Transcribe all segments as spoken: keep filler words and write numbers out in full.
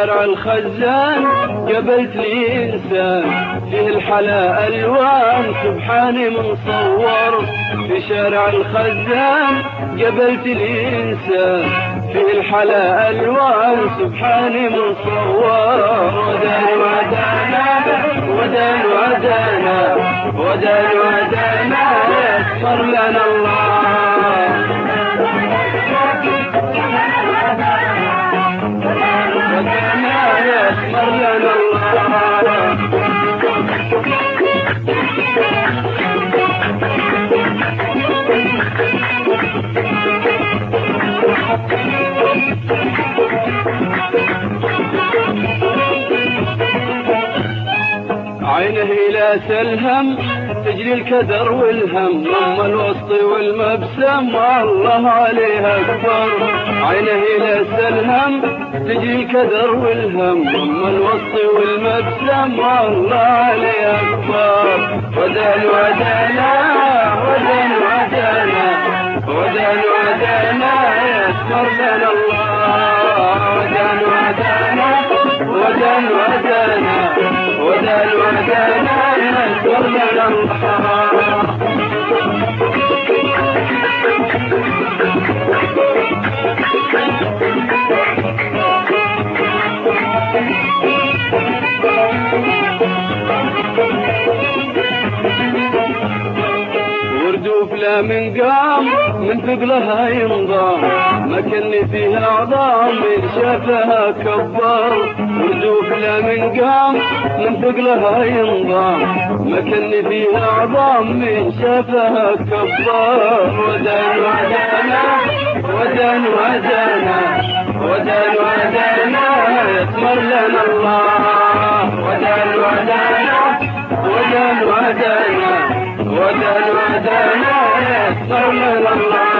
شارع الخزان قابلت لي إنسان فيه الحلا ألوان سبحاني مصور. في شارع الخزان قابلت لي إنسان فيه الحلا ألوان سبحاني مصور. ودان ودانا ودان ودانا ودان ودانا يسر لنا الله. ودانا يسر لنا الله. عينه إلى سلهم تجري الكدر والهم، أم الوسط والمبسم الله عليها أكبر. عينه إلى سلهم تجري الكدر والهم، أم الوسط والمبسم الله عليها أكبر. ودان ودانا ودان ودانا ودان ودانا يسر لنا الله. ودان ودانا ودان ودانا ودان ودانا يسر لنا الله. وردوف لا من قام من ثقلها ينضام، ما كن فيها عظام من شافها كبر. وردوف لا من قام من ثقلها ينضام، ما كن فيها عظام من شافها كبر. ودان ودانا ودان ودانا ودان ودانا يسمر لنا الله. ودان ودانا ودان ودانا ودان ودانا يسر لنا الله.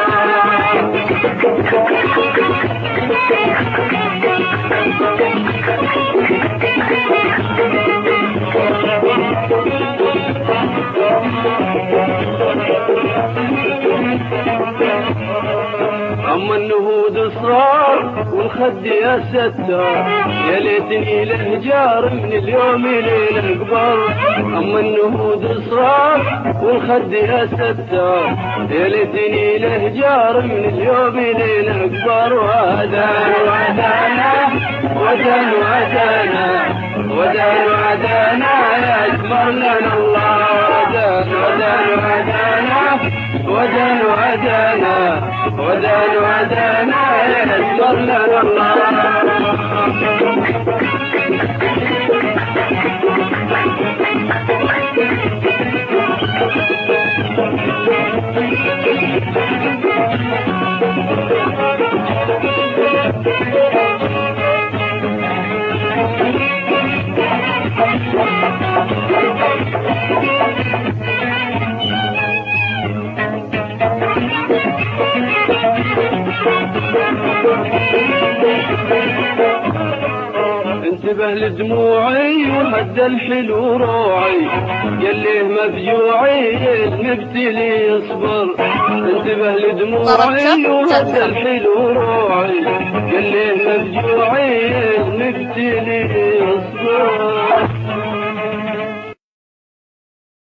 أما النهود صار والخد يا ستار، يا ليتني له جار من اليوم لين أكبر. أما النهود صار والخد يا ستار، يا ليتني له جار من اليوم لين أكبر. ودان ودانا ودان ودانا ودان ودانا يسمر لنا الله. ودان ودان ودانا ودان ودانا ودان ودانا يسر لنا الله. انتبه لدموعي وهدى الحلو روعي، يليه مفجوعي المبتلي يصبر. انتبه لدموعي وهدى الحلو روعي، يليه مفجوعي المبتلي يصبر.